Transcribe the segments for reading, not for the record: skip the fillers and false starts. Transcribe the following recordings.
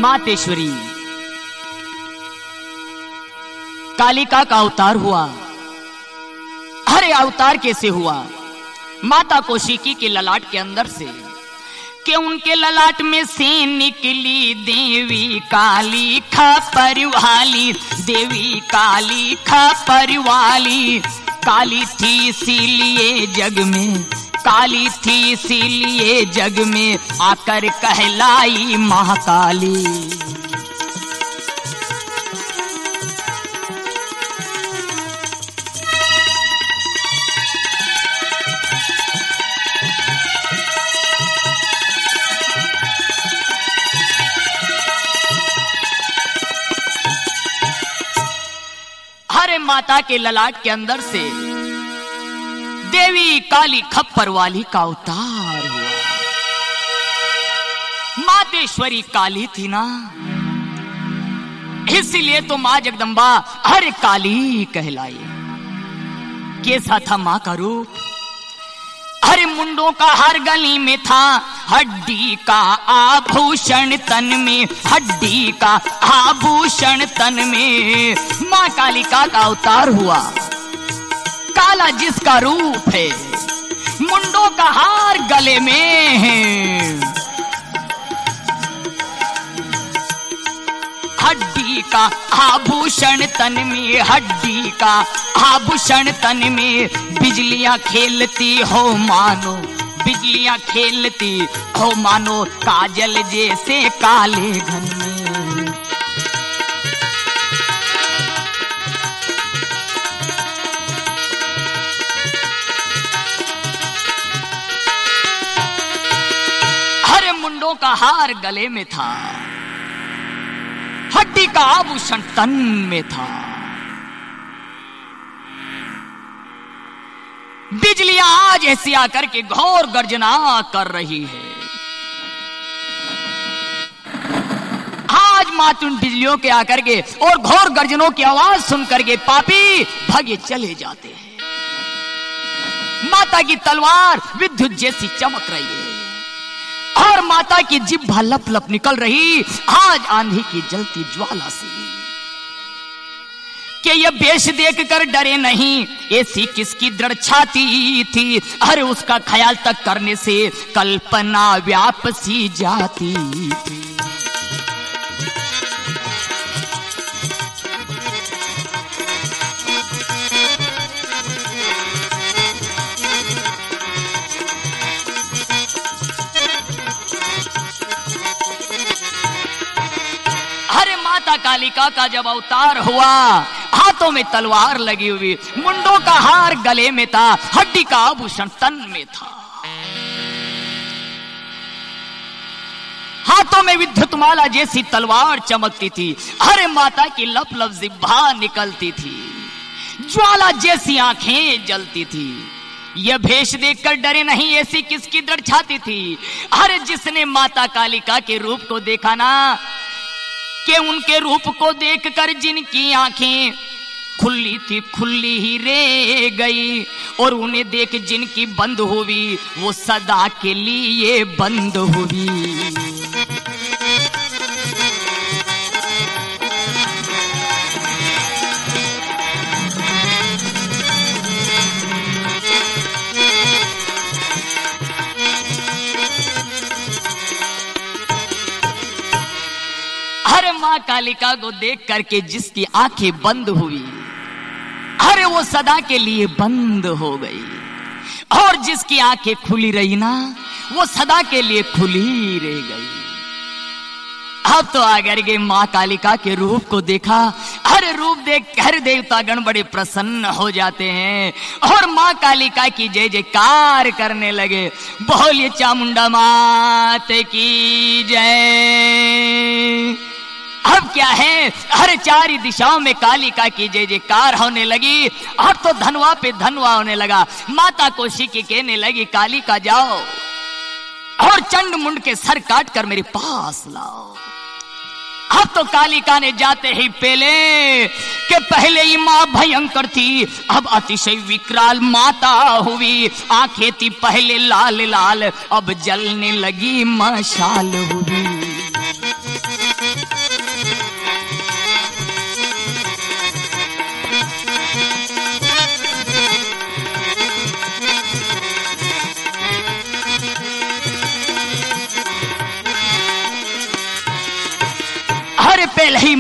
मातेश्वरी कालिका का अवतार हुआ। अरे अवतार कैसे हुआ? माता कौशिकी के ललाट के अंदर से कि उनके ललाट में से निकली देवी काली खपर वाली, देवी काली खपर वाली। काली थी इसीलिए जग में, काली थी इसीलिए जग में आकर कहलाई महाकाली। हरे माता के ललाट के अंदर से देवी काली खप्पर वाली का अवतार हुआ। मातेश्वरी काली थी ना, इसलिए तो मां जगदंबा हर काली कहलाई। कैसा था मां का रूप? हर मुंडों का हर गली में था, हड्डी का आभूषण तन में, हड्डी का आभूषण तन में। मां कालिका का अवतार हुआ। काला जिसका रूप है, मुंडों का हार गले में है, हड्डी का आभूषण तन में, हड्डी का आभूषण तन में। बिजलियां खेलती हो मानो, बिजलियां खेलती हो मानो काजल जैसे काले घन में। हरे मुंडों का हार गले में था, हड्डी का आभूषण तन में था। बिजलियां आज ऐसी आकर के घोर गर्जना कर रही है। आज मातुन बिजलियों के आकर के और घोर गर्जनों की आवाज सुनकर के पापी भागे चले जाते हैं। माता की तलवार विद्युत जैसी चमक रही है और माता की जिह्वा लप लप निकल रही आज आंधी की जलती ज्वाला से। कि ये बेश देख कर डरे नहीं, ऐसी किसकी दृढ़ छाती थी। अरे उसका ख्याल तक करने से कल्पना व्याप सी जाती थी। अरे माता कालिका का जब अवतार हुआ, हाथों में तलवार लगी हुई, मुंडों का हार गले में था, हड्डी का आभूषण तन में था, हाथों में विद्युत माला जैसी तलवार चमकती थी। अरे माता की लप लप जिह्वा निकलती थी, ज्वाला जैसी आंखें जलती थी। यह भेष देखकर डरे नहीं, ऐसी किसकी दृढ़ छाती थी। अरे जिसने माता कालिका के रूप को देखा ना, कि उनके रूप को देखकर जिनकी आंखें खुली थी खुली ही रह गई, और उन्हें देख जिनकी बंद हुई वो सदा के लिए बंद हुई। अरे मां कालिका को देख करके जिसकी आंखें बंद हुई, अरे वो सदा के लिए बंद हो गई, और जिसकी आंखें खुली रही ना, वो सदा के लिए खुली रह गई। अब तो आकर के मां कालिका के रूप को देखा। अरे रूप देख कर देवतागण बड़े प्रसन्न हो जाते हैं और मां कालिका की जय जयकार करने लगे। बोलिए चामुंडा मात की जय। अब क्या है, हर चार दिशाओं में कालिका की जय जयकार होने लगी। अब तो धनवा पे धनवा होने लगा। माता कौशिकी कहने लगी, कालिका जाओ और चंड मुंड के सर काट कर मेरे पास लाओ। अब तो कालिका ने जाते ही पहले ही मां भयंकर थी, अब अतिशय विकराल माता हुई। आंखें थी पहले लाल लाल, अब जलने लगी मशाल हुई।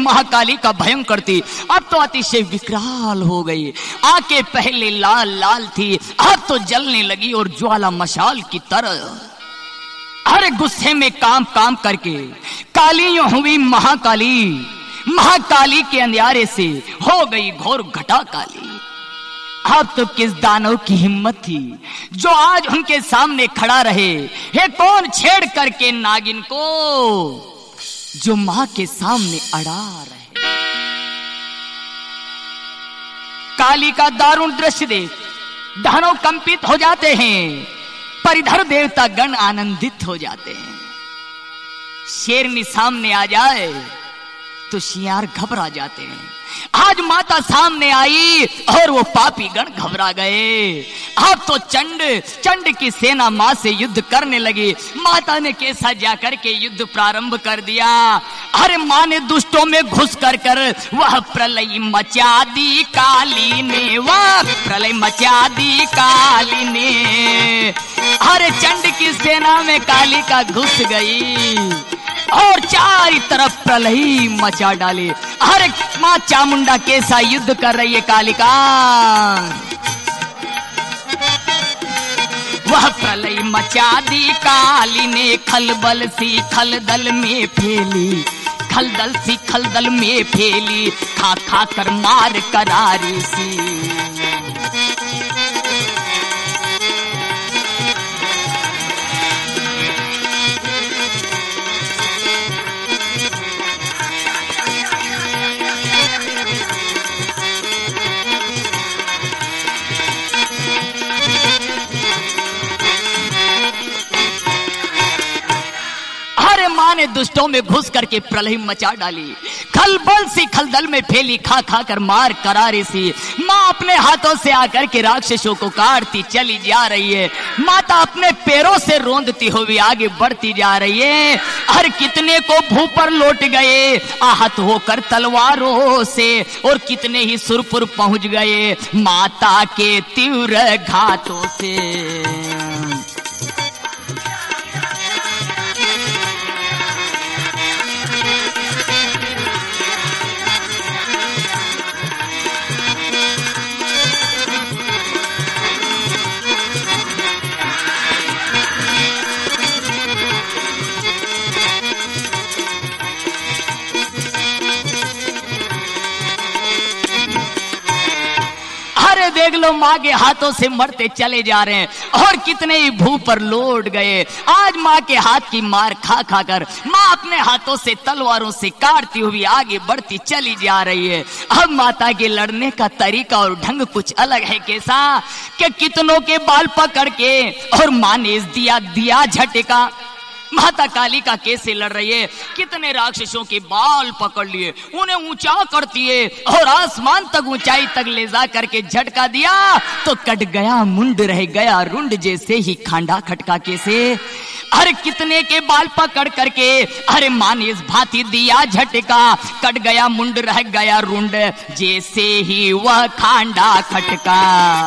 महाकाली का भयंकर थी, अब तो अतिशय विकराल हो गई। आंखें पहले लाल लाल थी, अब तो जलने लगी और ज्वाला मशाल की तरह। अरे गुस्से में काम काम करके काली हुई महाकाली, महाकाली के अंधियारे से हो गई घोर घटा काली। अब तो किस दानव की हिम्मत थी जो आज उनके सामने खड़ा रहे। हे कौन छेड़ करके नागिन को जो मां के सामने अड़ा रहे। काली का दारुण दृश्य देख दानव कंपित हो जाते हैं, पर इधर देवता गण आनंदित हो जाते हैं। शेरनी सामने आ जाए तो शियार घबरा जाते हैं। आज माता सामने आई और वो पापी गण घबरा गए। अब तो चंड की सेना मां से युद्ध करने लगी। माता ने कैसा जाकर के युद्ध प्रारंभ कर दिया। अरे मां ने दुष्टों में घुस कर वह प्रलय मचा दी काली ने, वह प्रलय मचा दी काली ने। अरे चंड की सेना में काली का घुस गई और चारों तरफ प्रलय मचा डाली। अरे मां चामुंडा कैसा युद्ध कर रही है कालिका। वह प्रलय मचा दी काली ने, खलबल सी खलदल में फैली, खलदल सी खलदल में फैली, खा खा कर मार करारी सी। मां ने दुष्टों में घुस करके प्रलय मचा डाली, खलबल सी खलदल में फैली, खा खा कर मार करारी सी। मां अपने हाथों से आकर के राक्षसों को काटती चली जा रही है। माता अपने पैरों से रोंदती हुई आगे बढ़ती जा रही है। हर कितने को भू पर लौट गए आहत होकर तलवारों से, और कितने ही सुरपुर पहुंच गए माता के तीव्र घातों से। देख लो मां के हाथों से मरते चले जा रहे हैं, और कितने ही भू पर लौट गए। आज मां के हाथ की मार खा खा कर मां अपने हाथों से तलवारों से काटती हुई आगे बढ़ती चली जा रही है। अब माता के लड़ने का तरीका और ढंग कुछ अलग है। कैसा कि कितनों के बाल पकड़ के और मां ने दिया झटका। माता काली का कैसे लड़ रही है, कितने राक्षसों के बाल पकड़ लिए, उन्हें ऊंचा करती है और आसमान तक ऊंचाई तक ले जा करके झटका दिया तो कट गया मुंड, रह गया रुंड, जैसे ही खांडा खटका कैसे। अरे कितने के बाल पकड़ करके अरे मां ने इस भांति दिया झटका, कट गया मुंड रह गया रुंड, जैसे ही वह खांडा खटका।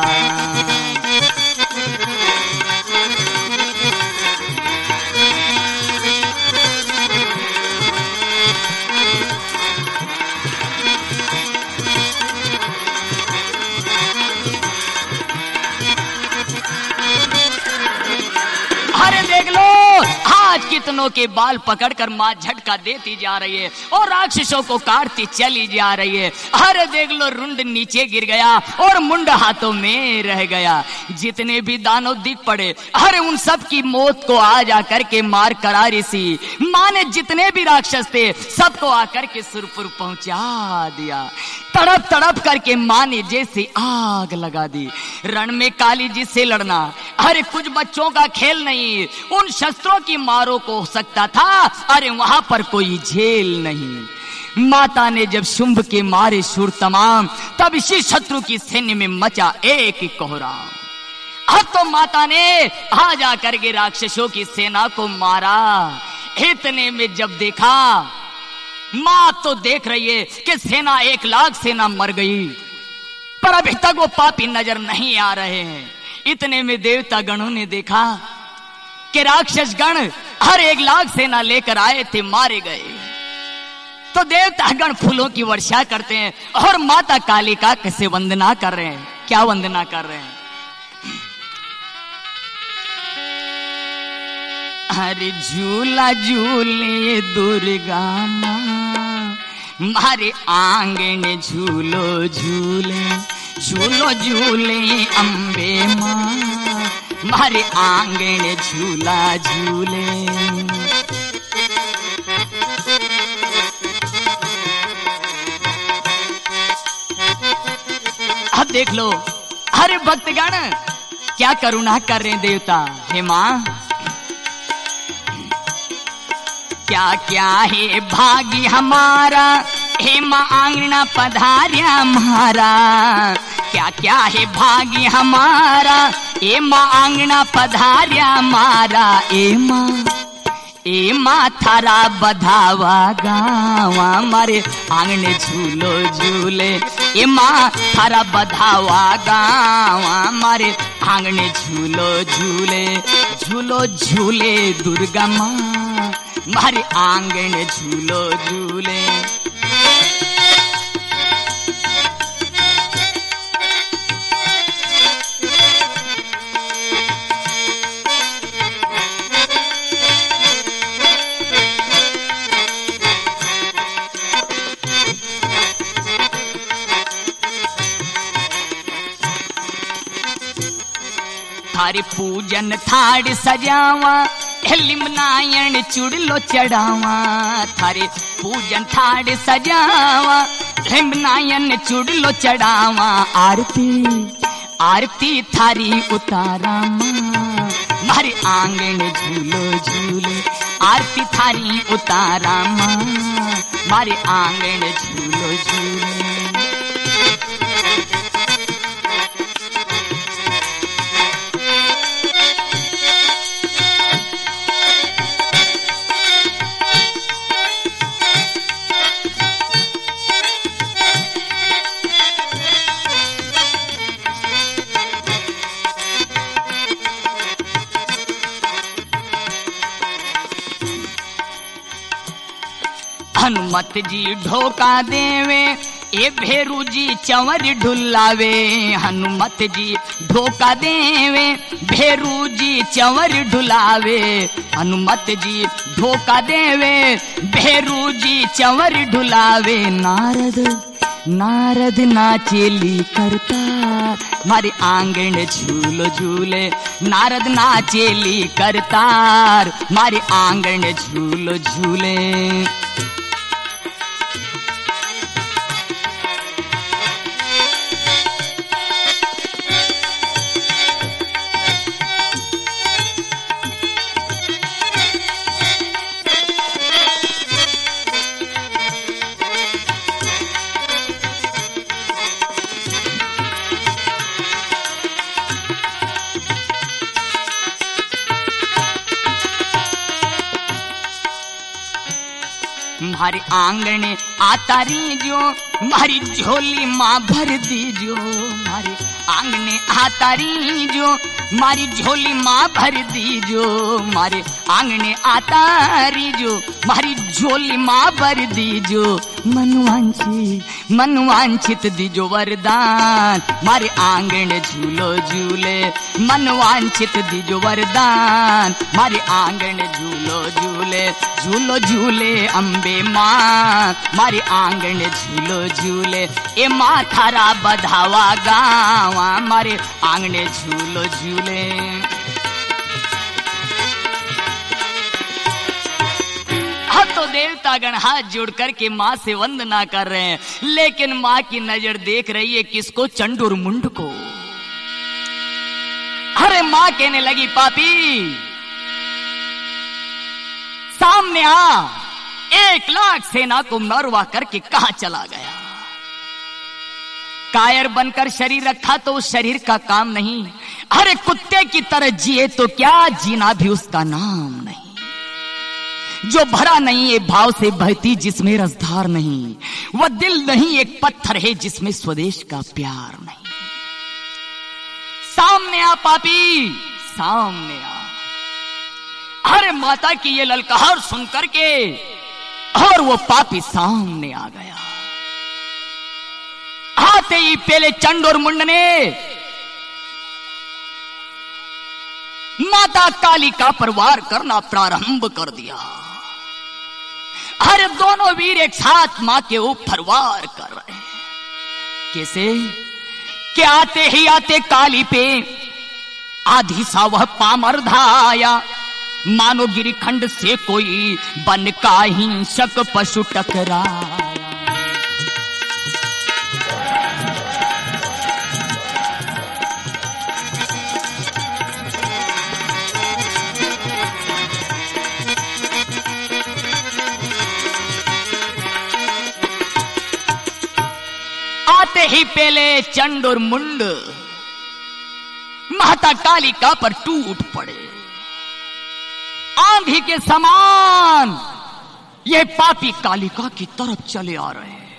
देख लो आज कितनों के बाल पकड़कर मां झटका देती जा रही है और राक्षसों को काटती चली जा रही है। अरे देख लो रुंड नीचे गिर गया और मुंड हाथों में रह गया। जितने भी दानव दिख पड़े अरे उन सब की मौत को आ जाकर के मार करारी सी। मां ने जितने भी राक्षस थे सबको आकर के सुरपुर पहुंचा दिया। तड़प तड़प करके मां ने जैसे आग लगा दी। रण में काली जी से लड़ना अरे कुछ बच्चों का खेल नहीं, उन शस्त्रों की मारों को हो सकता था, अरे वहां पर कोई झेल नहीं। माता ने जब शुंभ के मारे शूर तमाम, तब इसी शत्रु की सैन्य में मचा एक ही कोहराम। अब तो माता ने आ जाकर के राक्षसों की सेना को मारा। इतने में जब देखा मां तो देख रही है कि सेना 1 लाख सेना मर गई, पर अभी तक वो पापी नजर नहीं आ रहे हैं। इतने में देवता गणों ने देखा कि राक्षस गण हर 1 लाख सेना लेकर आए थे, मारे गए। तो देवतागण फूलों की वर्षा करते हैं और माता कालिका कैसे वंदना कर रहे हैं। क्या वंदना कर रहे हैं? अरे झूला झूले दुर्गा माँ, मारे आंगन झूलो झूले, झूलो झूले अम्बे माँ, मारे आंगन झूला झूले। अब देख लो, अरे भक्तगण क्या करुणा कर रहे हैं देवता। हे माँ, क्या क्या है भाग्य हमारा, हे माँ आंगना पधार्या हमारा। क्या क्या है भाग्य हमारा, ए माँ आंगना पधार्या हमारा। ए माँ थारा बधावा गावा, मारे आंगने झूलो झूले। ए माँ थारा बधावा गावा, मारे आंगने झूलो झूले। झूलो झूले दुर्गा माँ, मारे आंगन झूलो झूले। थारे पूजन थाड़ सजावा, लिमनायण चुड़लो चढ़ावा। थारे पूजन थाड़ सजावा, लिमनायण चुड़लो चढ़ावा। आरती आरती थारी उतारा माँ, मारे आंगन झूलो झूले। आरती थारी उतारा माँ, मारे आंगन झूलो झूले। हनुमत जी ढोका देवे, ए भेरू जी चंवर ढुलावे। हनुमत जी ढोका देवे, भेरू जी चंवर ढुलावे। हनुमत जी ढोका देवे, भेरू जी चंवर ढुलावे। नारद नारद नाचेली करतार, मारे आंगन झूलो झूले। नारद नाचेली करतार, मारे आंगन झूलो झूले। मारे आंगने आता रीजो, मारी झोली माँ भर दीजो। मारे आंगने आता रीजो, मारी झोली माँ भर दीजो। मारे आंगने आता रीजो, मारी झोली माँ भर दीजो। मनवांछित दीजो वरदान, मारे आंगन झूलो झूले। मनवांछित दीजो वरदान, मारे आंगन झूलो झूले। झूलो झूले अम्बे माँ, मारे आंगन झूलो झूले। ए माँ थारा बधावा गावा, मारे आंगन झूलो झूले। तो देवतागण हाथ जोड़ करके माँ से वंदना कर रहे हैं, लेकिन माँ की नजर देख रही है किसको? चंडूर मुंड को। अरे माँ कहने लगी, पापी सामने आ, 1 लाख सेना को मरवा करके कहां चला गया? कायर बनकर शरीर रखा तो उस शरीर का काम नहीं। अरे कुत्ते की तरह जिए तो क्या, जीना भी उसका नाम नहीं। जो भरा नहीं एक भाव से बहती जिसमें रसधार नहीं, वह दिल नहीं एक पत्थर है जिसमें स्वदेश का प्यार नहीं। सामने आ पापी, सामने आ। अरे माता की ये ललकार सुन करके और वो पापी सामने आ गया। आते ही पहले चंड और मुंड ने माता काली का प्रवार करना प्रारंभ कर दिया। अरे दोनों वीर एक साथ मां के ऊपर वार कर रहे हैं। कैसे कि आते ही आते काली पे आधी सा वह पामर धाया, मानो गिरिखंड से कोई बन का हिंसक पशु टकराया। आते ही पहले चंड और मुंड माता कालिका पर टूट पड़े। आंधी के समान ये पापी कालिका की तरफ चले आ रहे हैं।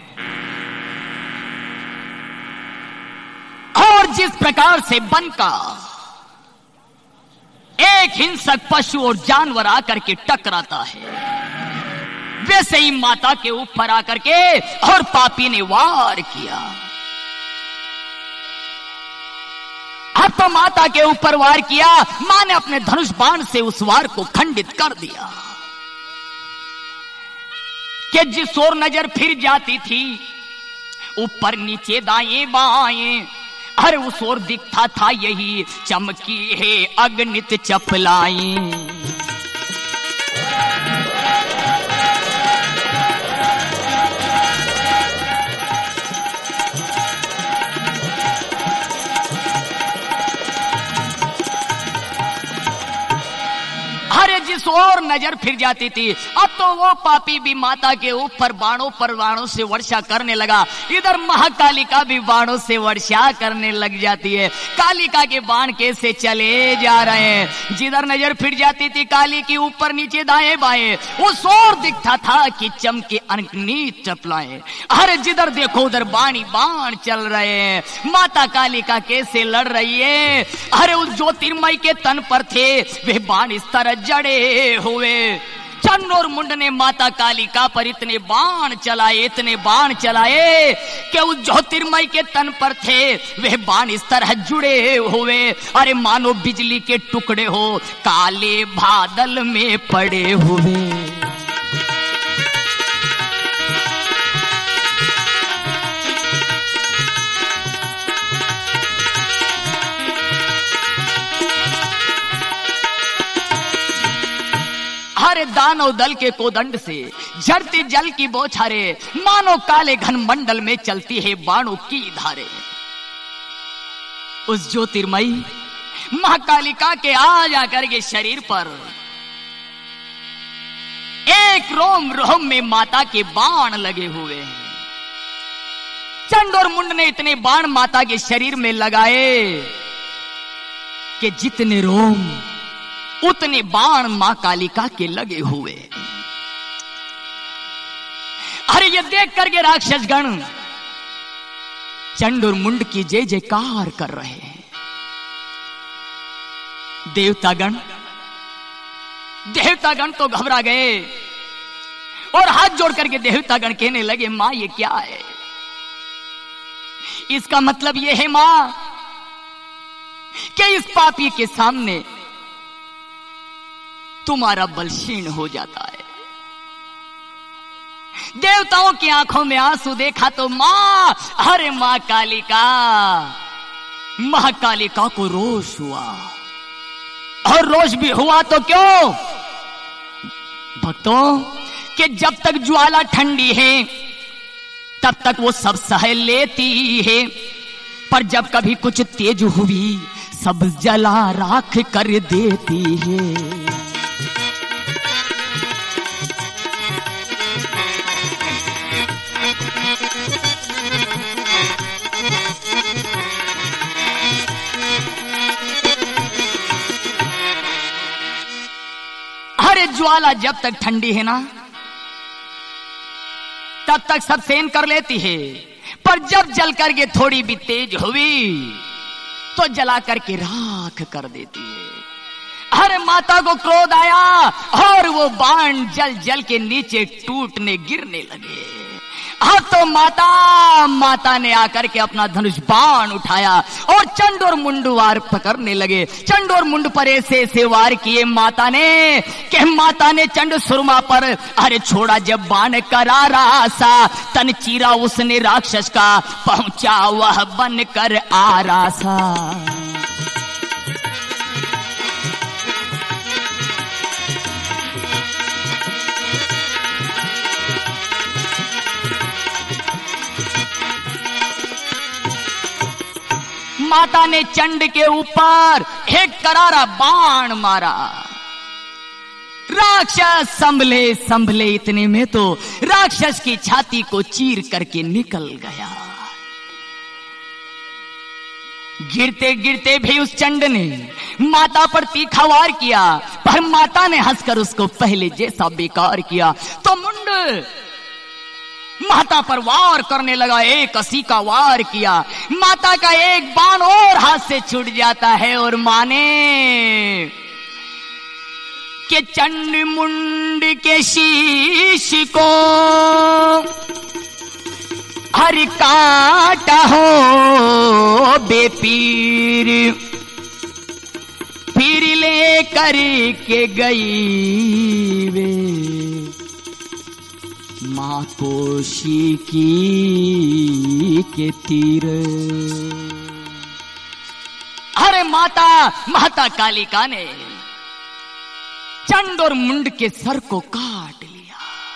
और जिस प्रकार से वन का एक हिंसक पशु और जानवर आकर के टकराता है, वैसे ही माता के ऊपर आकर के और पापी ने वार किया। अब तो माता के ऊपर वार किया, मां ने अपने धनुष बाण से उस वार को खंडित कर दिया कि जिस ओर नजर फिर जाती थी, ऊपर नीचे दाएं बाएं, हर उस ओर दिखता था यही चमकी है अगणित चपलाएं। जिस ओर नजर फिर जाती थी, अब तो वो पापी भी माता के ऊपर बाणों पर बाणों से वर्षा करने लगा। इधर महाकालिका भी बाणों से वर्षा करने लग जाती है। कालिका के बाण कैसे चले जा रहे हैं, जिधर नजर फिर जाती थी काली की, ऊपर नीचे दाएं बाएं, उस ओर दिखता था कि चमके अनगिनत चपलाएं। अरे जिधर देखो उधर बाणी बाण चल रहे हैं। माता कालिका कैसे लड़ रही है। अरे उस ज्योतिर्मय के तन पर थे वे बाण इस तरह जड़े हुए। चंड और मुंड ने माता कालिका पर इतने बाण चलाए कि उस ज्योतिर्मय के तन पर थे वे बाण इस तरह जुड़े हुए। अरे मानो बिजली के टुकड़े हो काले बादल में पड़े हुए। हरे दानव दल के कोदंड से झड़ते जल की बौछारें, मानो काले घन मंडल में चलती है बाणों की धारे। उस ज्योतिर्मयी महाकालिका के आ जाकर के शरीर पर एक रोम रोम में माता के बाण लगे हुए हैं। चंड और मुंड ने इतने बाण माता के शरीर में लगाए कि जितने रोम उतने बाण मां कालिका के लगे हुए। अरे ये देख करके राक्षस गण चंड और मुंड की जय जयकार कर रहे हैं। देवतागण तो घबरा गए और हाथ जोड़ करके देवतागण कहने लगे, मां ये क्या है? इसका मतलब ये है मां कि इस पापी के सामने तुम्हारा बल क्षीण हो जाता है। देवताओं की आंखों में आंसू देखा तो मां, अरे मां कालिका, महाकालिका को रोष हुआ। और रोष भी हुआ तो क्यों भक्तों, कि जब तक ज्वाला ठंडी है तब तक वो सब सह लेती है, पर जब कभी कुछ तेज हुई सब जला राख कर देती है। ज्वाला जब तक ठंडी है ना तब तक सब सहन कर लेती है, पर जब जल करके थोड़ी भी तेज हुई तो जला करके राख कर देती है। अरे माता को क्रोध आया और वो बाण जल जल के नीचे टूटने गिरने लगे। अब तो माता ने आकर के अपना धनुष बाण उठाया और चंड और मुंड वार पकड़ने लगे। चंड और मुंड पर ऐसे वार किए माता ने चंड सुरमा पर अरे छोड़ा जब बाण करारा सा, तन चीरा उसने राक्षस का, पहुंचा वह बन कर आरासा। माता ने चंड के ऊपर एक करारा बाण मारा। राक्षस संभले इतने में तो राक्षस की छाती को चीर करके निकल गया। गिरते गिरते भी उस चंड ने माता पर तीखा वार किया, पर माता ने हंसकर उसको पहले जैसा बेकार किया। तो मुंड माता पर वार करने लगा, एक असी का वार किया। माता का एक बाण और हाथ से छूट जाता है और माने के चंड मुंड के शीश को हर काटा हो बेपीर, फिर ले कर के गई वे माँ कौशिकी के तीर। अरे माता कालिका ने चंड और मुंड के सर को काट लिया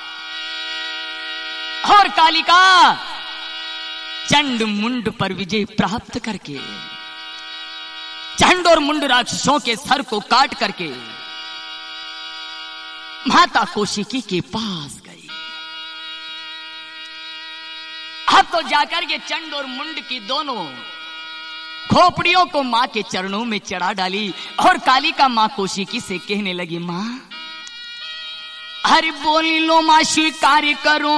और कालिका चंड मुंड पर विजय प्राप्त करके चंड और मुंड राक्षसों के सर को काट करके माता कौशिकी के पास गई। अब तो जाकर के चंड और मुंड की दोनों खोपड़ियों को मां के चरणों में चढ़ा डाली और कालिका मां कौशिकी से कहने लगी, मां अरे बोली लो मां स्वीकार करो,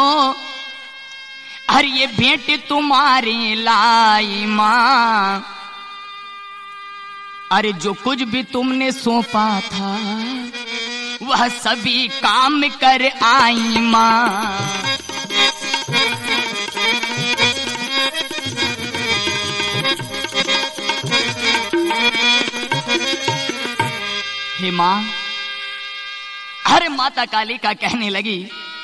अरे ये भेंट तुम्हारी लाई मां, अरे जो कुछ भी तुमने सौंपा था वह सभी काम कर आई मां। हे मां, अरे माता कालिका कहने लगी,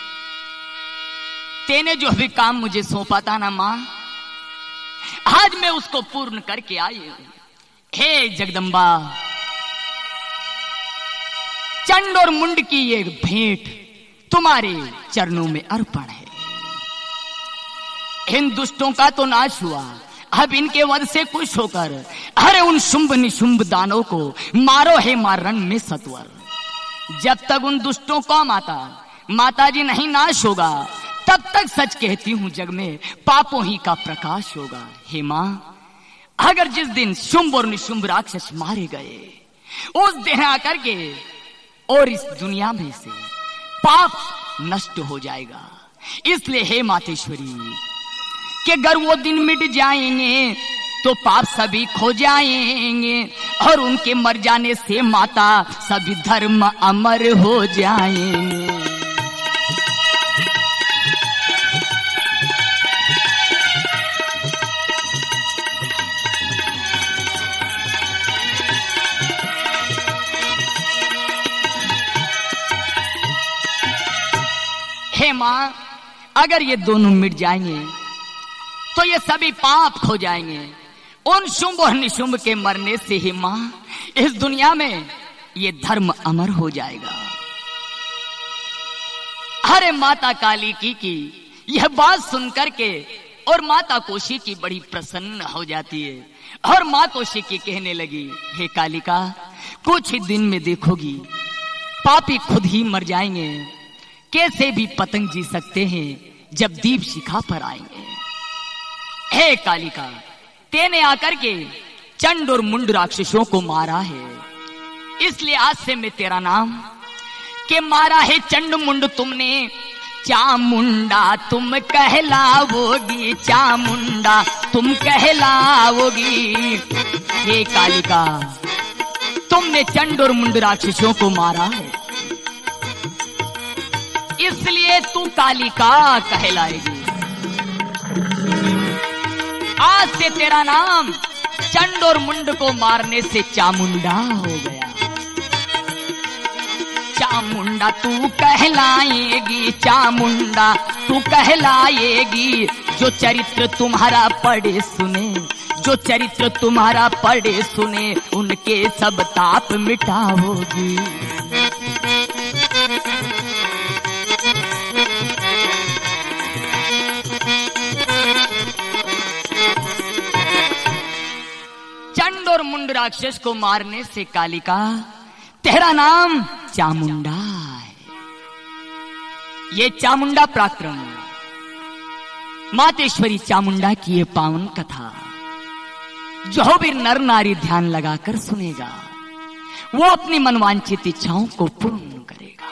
तेने जो भी काम मुझे सौंपा था ना मां, आज मैं उसको पूर्ण करके आई हूं। हे जगदम्बा, चंड और मुंड की ये भेंट तुम्हारे चरणों में अर्पण है। इन दुष्टों का तो नाश हुआ, अब इनके वध से खुश होकर अरे उन शुंभ निशुंभ दानों को मारो हे मारण में सत्वर। जब तक उन दुष्टों को माता जी नहीं नाश होगा, तब तक सच कहती हूं जग में पापों ही का प्रकाश होगा। हे मां, अगर जिस दिन शुंभ और निशुंभ राक्षस मारे गए, उस दिन आकर के और इस दुनिया में से पाप नष्ट हो जाएगा। इसलिए हे मातेश्वरी कि अगर वो दिन मिट जाएंगे तो पाप सभी खो जाएंगे और उनके मर जाने से माता सभी धर्म अमर हो जाएंगे। हे मां, अगर ये दोनों मिट जाएंगे तो ये सभी पाप खो जाएंगे। उन शुंभ और निशुंभ के मरने से ही मां इस दुनिया में ये धर्म अमर हो जाएगा। अरे माता कालिकी की यह बात सुनकर के और माता कौशिकी बड़ी प्रसन्न हो जाती है और मां कौशिकी कहने लगी, हे कालिका, कुछ ही दिन में देखोगी पापी खुद ही मर जाएंगे। कैसे भी पतंग जी सकते हैं जब दीप शिखा पर आएंगे। हे कालिका, तेने आकर के चंड और मुंड राक्षसों को मारा है, इसलिए आज से मैं तेरा नाम के मारा है चंड मुंड तुमने, चामुंडा तुम कहलाओगी, चामुंडा तुम कहलाओगी। हे कालिका, तुमने चंड और मुंड राक्षसों को मारा है, इसलिए तू कालिका कहलाएगी। आज से तेरा नाम चंड और मुंड को मारने से चामुंडा हो गया। चामुंडा तू कहलाएगी, चामुंडा तू कहलाएगी। जो चरित्र तुम्हारा पढ़े सुने, जो चरित्र तुम्हारा पढ़े सुने, उनके सब ताप मिटाओगी। चंड और मुंड राक्षस को मारने से कालिका तेरा नाम चामुंडा है। ये चामुंडा पराक्रम, मातेश्वरी चामुंडा की ये पावन कथा जो भी नर नारी ध्यान लगाकर सुनेगा वो अपनी मनवांछित इच्छाओं को पूर्ण करेगा।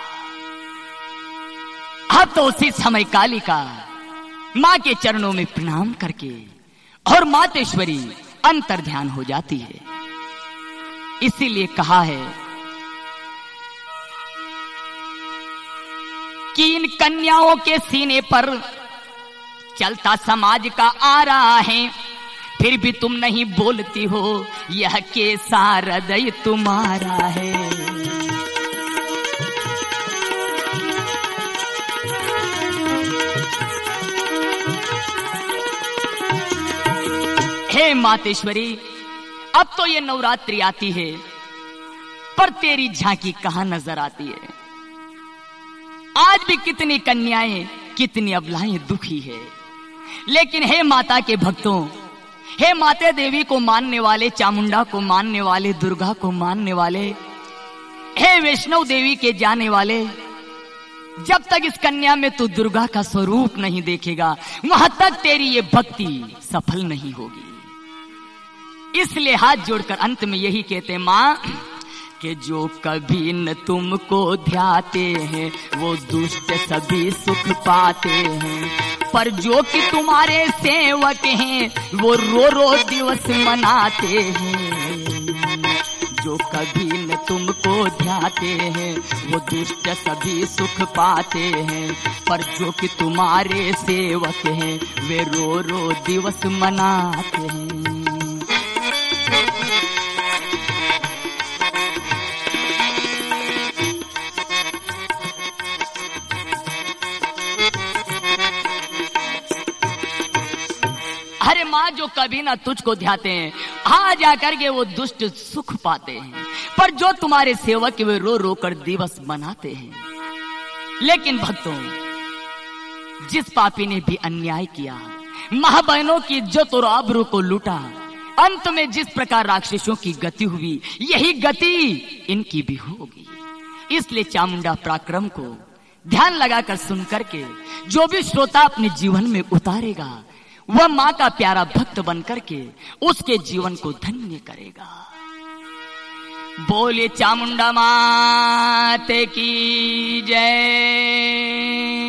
अब तो उसी समय कालिका मां के चरणों में प्रणाम करके और मातेश्वरी अंतर ध्यान हो जाती है। इसीलिए कहा है कि इन कन्याओं के सीने पर चलता समाज का आ रहा है, फिर भी तुम नहीं बोलती हो, यह कैसा हृदय तुम्हारा है। हे मातेश्वरी, अब तो ये नवरात्रि आती है, पर तेरी झांकी कहां नजर आती है। आज भी कितनी कन्याएं, कितनी अबलाएं दुखी है, लेकिन हे माता के भक्तों, हे माता देवी को मानने वाले, चामुंडा को मानने वाले, दुर्गा को मानने वाले, हे वैष्णव देवी के जाने वाले, जब तक इस कन्या में तू दुर्गा का स्वरूप नहीं देखेगा वहां तक तेरी ये भक्ति सफल नहीं होगी। इसलिए हाथ जोड़कर अंत में यही कहते हैं मां कि जो कभी न तुमको ध्याते हैं वो दुष्ट सभी सुख पाते हैं, पर जो कि तुम्हारे सेवक हैं वो रो रो दिवस मनाते हैं। जो कभी न तुमको ध्याते हैं वो दुष्ट सभी सुख पाते हैं, पर जो कि तुम्हारे सेवक हैं वे रो रो दिवस मनाते हैं। अरे माँ, जो कभी ना तुझको ध्याते हैं आ जाकर के वो दुष्ट सुख पाते हैं, पर जो तुम्हारे सेवक वे रो रो कर दिवस मनाते हैं। लेकिन भक्तों, जिस पापी ने भी अन्याय किया, मां बहनों की इज्जत और आबरू को लूटा, अंत में जिस प्रकार राक्षसों की गति हुई यही गति इनकी भी होगी। इसलिए चामुंडा पराक्रम को ध्यान लगाकर सुन करके जो भी श्रोता अपने जीवन में उतारेगा वह मां का प्यारा भक्त बनकर के उसके जीवन को धन्य करेगा। बोले चामुंडा माते की जय।